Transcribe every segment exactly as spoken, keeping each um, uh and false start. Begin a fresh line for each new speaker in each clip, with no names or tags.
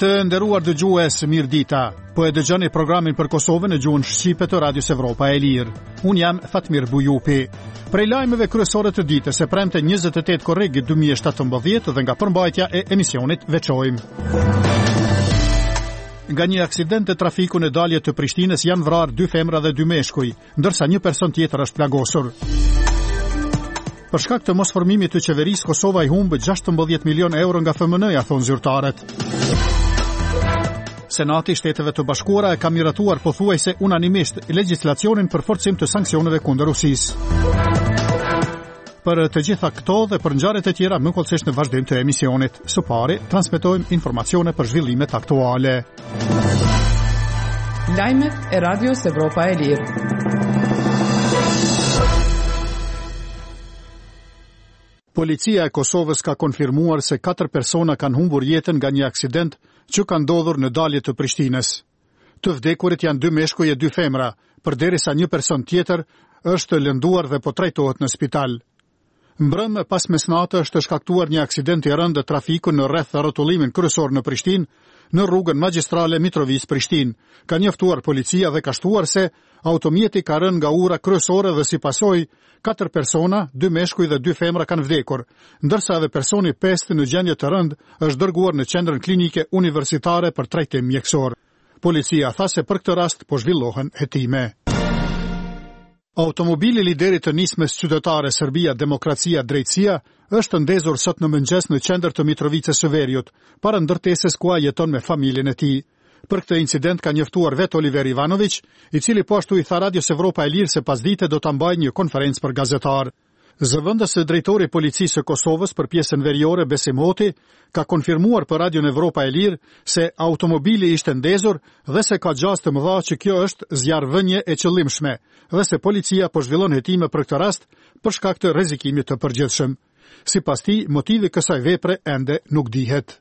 Të nderuar dëgjues, mirëdita. Po e dëgjoni programin për Kosovën në gjuhën shqipe të Radios Evropa e Lirë. Unë jam Fatmir Bujupi. Prej lajmeve kryesore të ditës e premte njëzet e tetë korrigit dy mijë e shtatëmbëdhjetë dhe nga përmbajtja e emisionit veçojmë. Nga një aksident të trafiku në dalje të Prishtinës janë vrarë dy femra dhe dy meshkuj, ndërsa një person tjetër është plagosur. Për shkak të mosformimit të qeverisë, Kosova i humbë gjashtëmbëdhjetë milion euro nga F M N-ja, thonë zyrtarët. Senati i Shteteve të Bashkuara e ka miratuar pothuajse unanimisht legjislacionin për forcim të sanksioneve kundër Rusisë. Për të gjitha këto dhe për ngjarjet e tjera, më kollësisht në vazhdim të emisionit. Së pari, transmetojmë informacione për zhvillimet aktuale.
Lajmet e Radios Evropa e Lirë.
Policia e Kosovës ka konfirmuar se katër persona kanë humbur jetën nga një aksident që ka ndodhur në dalje të Prishtinës. Të vdekurit janë dy meshkuj e dy femra, përderisa një person tjetër është lënduar dhe po trajtohet në spital. Mbrëmë pas mesnatë është shkaktuar një aksident i rëndë trafiku në rreth rrotullimin kryesor në Prishtinë, në rrugën magjistrale Mitrovic-Prishtinë. Ka njoftuar policia dhe ka shtuar se automjeti ka rënë nga ura kryesore dhe si pasojë katër persona, dy meshkuj dhe dy femra kanë vdekur, ndërsa edhe personi pestë në gjendje të rëndë është dërguar në qendrën klinike universitare për trajtim mjekësor. Policia tha se për këtë rast po zhvillohen hetime. Automobili liderit të nismës qytetare Serbia Demokracia Drejtësia është ndezur sot në mëngjes në qendër të Mitrovicës së Veriut, para ndërtesës ku ai jeton me familjen e tij. Për këtë incident ka njoftuar vetë Oliver Ivanović, i cili po ashtu i tha Radios Evropa e Lirë se pasdite do ta mbajë një konferencë për gazetar. Zëvendës së drejtori i policisë së Kosovës për pjesën veriore Besim Hoti ka konfirmuar për Radion Evropa e Lirë se automobili ishte ndezur dhe se ka gjastë të mëdha që kjo është zjarrvënie e qëllimshme dhe se policia po zhvillon hetime për këtë rast për shkak të rrezikimit të përgjithshëm. Sipas tij, motivi kësaj vepre ende nuk dihet.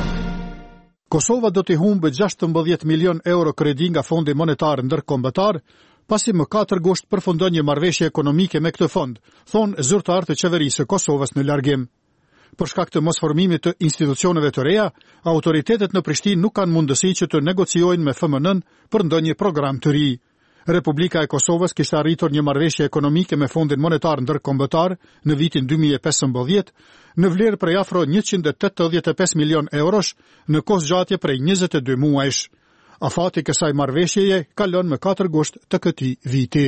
Kosova do t'i humbë gjashtëmbëdhjetë milion euro kredi nga Fondi Monetar Ndërkombëtar, pasi më katër gusht përfundon një marrëveshje ekonomike me këtë fond, thonë zyrtarë të qeverisë së Kosovës në largim. Për shkak të mosformimit të institucioneve të reja, autoritetet në Prishtinë nuk kanë mundësi që të negociojnë me F M N-n për ndonjë program të ri. Republika e Kosovës kishte arritur një marrëveshje ekonomike me Fondin Monetar Ndërkombëtar në vitin dy mijë e pesëmbëdhjetë në vlerë prej afro njëqind e tetëdhjetë e pesë milion eurosh në kohëzgjatje prej njëzet e dy muajsh. Afati kësaj marrëveshjeje kalon më katër gusht të këtij viti.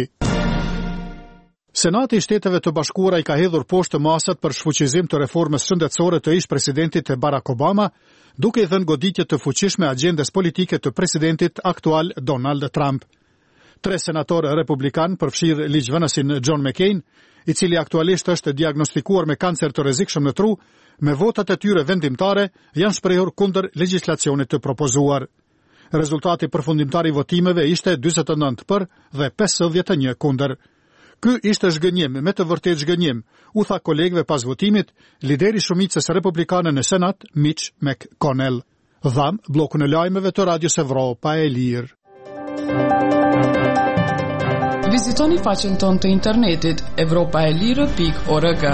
Senati i Shteteve të Bashkuara i ka hedhur poshtë masat për shfuqizim të reformës shëndetësore të ish presidentit Barack Obama, duke i dhënë goditje të fuqishme agjendes politike të presidentit aktual Donald Trump. Tre senatorë republikan, përfshirë ligjvënësin John McCain, i cili aktualisht është diagnostikuar me kancer të rrezikshëm në tru, me votat e tyre vendimtare janë shprehur kundër legjislacionit të propozuar. Rezultati përfundimtar i votimeve ishte dyzet e nëntë për dhe pesëdhjetë e një kundër. Ky ishte zhgënjim, me të vërtetë zhgënjim, u tha kolegëve pas votimit, lideri shumicës republikane në Senat, Mitch McConnell. Dham bllokun e lajmeve të Radios Evropa e Lirë.
Vizitoni faqen tonë të internetit evropaelire pikë org.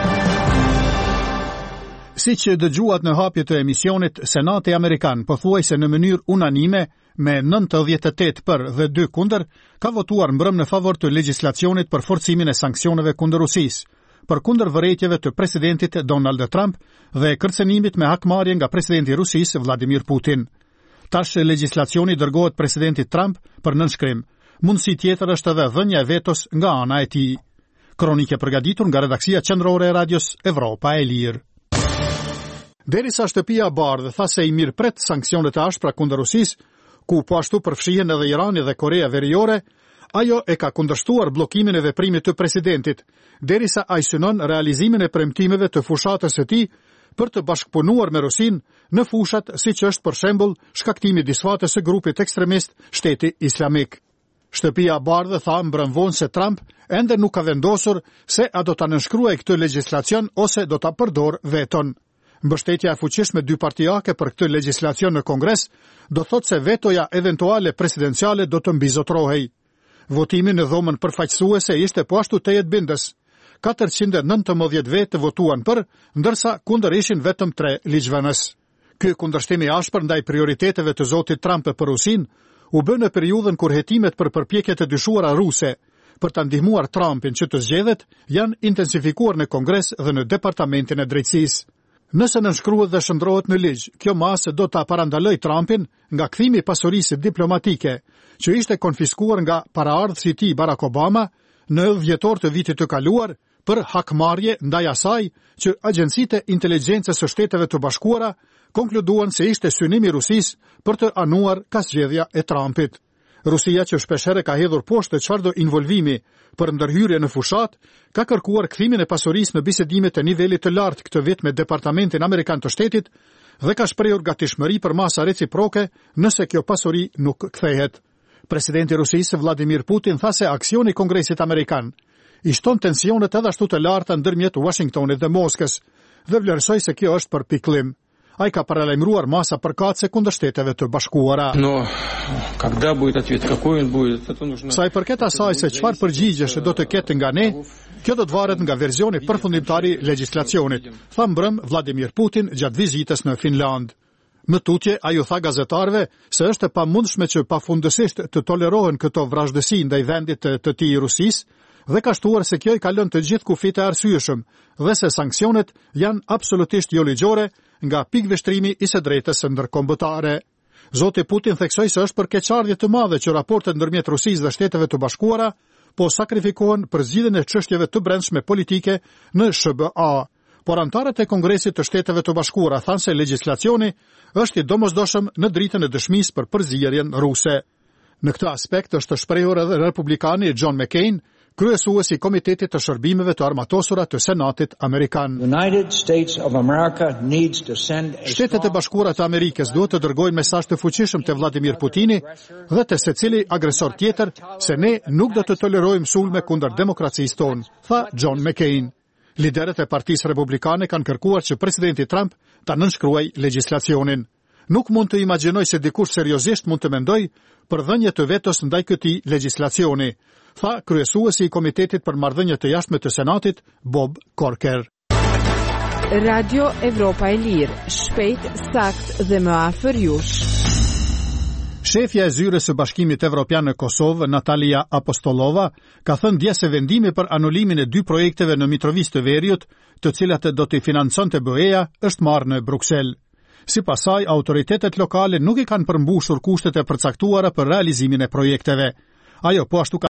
Si që dëgjuat në hapje të emisionit, Senati Amerikan pothuajse në mënyrë unanime me nëntëdhjetë e tetë për dhe dy kundër ka votuar mbrëm në favor të legjislacionit për forcimin e sanksioneve kundër Rusisë, për kundër vërejtjeve të presidentit Donald Trump dhe kërcënimit me hakmarrje nga presidenti i Rusisë Vladimir Putin. Tash legjislacioni dërgohet presidentit Trump për nënshkrim. Mundësi tjetër është edhe dhënia e vetos nga ana e tij. Kronike përgatitur nga redaksia qendrore e Radios Evropa e Lirë. Derisa shtëpia e Bardhë tha se i mirëpret sanksionet e ashpra kundër Rusisë, ku po ashtu përfshihen edhe Irani dhe Korea Veriore, ajo e ka kundërshtuar bllokimin e veprimit të presidentit, derisa ai synon realizimin e premtimeve të fushatës së tij për të bashkëpunuar me Rusinë në fushat siç është për shembull shkaktimi i disfatës së grupit ekstremist Shteti Islamik. Shtëpia e Bardhë tha mbrëm vonë se Trump ende nuk ka vendosur se a do ta nënshkruajë këtë legjislacion ose do ta përdor veton. Mbështetja e fuqishme dypartijake për këtë legjislacion në Kongres do thotë se vetoja eventuale presidenciale do të mbizotrohej. Votimi në dhomën përfaqësuese ishte po ashtu tejetbindës. katërqind e nëntëmbëdhjetë vetë votuan për, ndërsa kundër ishin vetëm tre ligjvënës. Ky kundërshtim i ashpër ndaj prioriteteve të zotit Trump për Rusin u bë në periudhën kur hetimet për përpjekjet e dyshuara ruse për ta ndihmuar Trumpin që të zgjedhet janë intensifikuar në Kongres dhe në Departamentin e Drejtësisë. Nëse nënshkruhet dhe shndrohet në ligj, kjo masë do ta parandaloj Trumpin nga kthimi i pasurisë diplomatike që ishte konfiskuar nga paraardhësi i tij Barack Obama në dhjetor të vitit të kaluar për hakmarrje ndaj asaj që agjencitë e inteligjencës së Shteteve të Bashkuara konkluduan se ishte synimi i Rusisë për të anuar kasgjedhja e Trumpit. Rusia, që shpeshherë ka hedhur poshtë çfarëdo involvimi për ndërhyrje në fushat, ka kërkuar kthimin e pasurisë në bisedime të nivelit të lartë këtë vit me Departamentin Amerikan të Shtetit dhe ka shprehur gatishmëri për masa reciproke nëse kjo pasuri nuk kthehet. Presidenti i Rusisë Vladimir Putin tha se aksioni i Kongresit Amerikan i shton tensionet edhe ashtu të larta ndërmjet Washingtonit dhe Moskës dhe vlerësoi se kjo është për pikëllim. Ai ka paralajmëruar masa përkatëse kundër Shteteve të Bashkuara.
No, когда будет ответ, какой он будет, это нужно.
Sa i përket asaj se çfarë përgjigjesh do të ketë nga ne, kjo do të varet nga versioni përfundimtar i legjislacionit, tha mbrëm Vladimir Putin gjatë vizitës në Finland. Në tutje, ai u tha gazetarëve se është e pamundshme që pafundësisht të tolerohen këto vrazhdësi ndaj vendit të, të tij Rusisë dhe ka shtuar se kjo i ka lënë të gjithë kufit e arsyeshëm dhe se sanksionet janë absolutisht jo ligjore nga pikveshtrimi i së drejtës së ndërkombëtare. Zoti Putin theksoi se është për keqardhje të madhe që raportet ndërmjet Rusisë dhe Shteteve të Bashkuara po sakrifikohen për zgjidhjen e çështjeve të brendshme politike në S B A. Por antarët e Kongresit të Shteteve të Bashkuara thanë se legjislacioni është i domosdoshëm në dritën e dëshmisë për përzierjen ruse. Në këtë aspekt është shprehur edhe republikani John McCain, kryesuesi i Komitetit të Shërbimeve të Armatosura të Senatit Amerikan. Shtetet e Bashkuara të Amerikës duhet të dërgojnë mesazh të fuqishëm te Vladimir Putini dhe te secili agresor tjetër se ne nuk do të tolerojmë sulme kundër demokracisë tonë, tha John McCain. Liderët e Partisë Republikane kanë kërkuar që presidenti Trump ta nënshkruajë legjislacionin. Nuk mund të imagjinoj se dikush seriozisht mund të mendoj për dhënje të vetos ndaj këtij legjislacioni, tha kryesuesi i Komitetit për Marrëdhënie të Jashtme të Senatit, Bob Corker.
Radio Evropa e Lirë, shpejt, sakt dhe më afër jush.
Shefja e zyrës së Bashkimit Evropian në Kosovë, Natalia Apostolova, ka thënë dje se vendimi për anulimin e dy projekteve në Mitrovic të Veriut, të cilat do t'i financonte B E-ja, është marrë në Bruksel. Sipas saj, autoritetet lokale nuk i kanë përmbushur kushtet e përcaktuara për realizimin e projekteve. Ajo po ashtu ka